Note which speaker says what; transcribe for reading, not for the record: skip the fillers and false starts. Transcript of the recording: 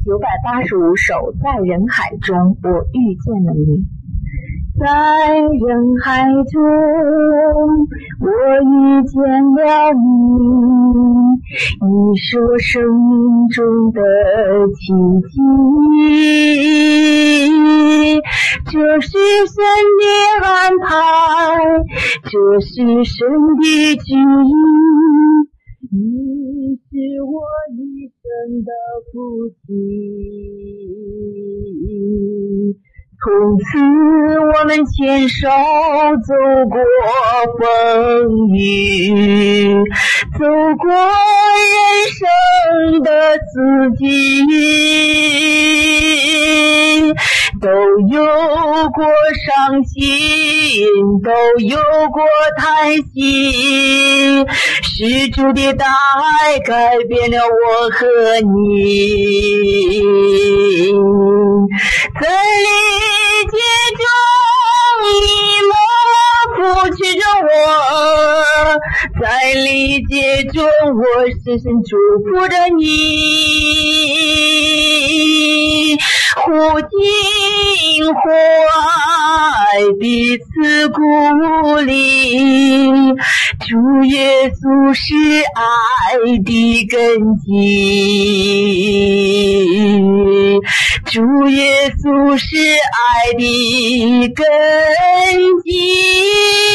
Speaker 1: 985首，在人海中，我遇见了你。在人海中，我遇见了你，你是我生命中的奇迹。这是神的安排，这是神的旨意，你是我一生的福气。从此我们牵手走过风雨，走过人生的四季，都有过伤心，都有过叹息，是主的大爱改变了我和你。在理解中，你默默扶持着我，在理解中，我深深祝福着你，互敬互爱，彼此鼓励。主耶稣是爱的根基，主耶稣是爱的根基。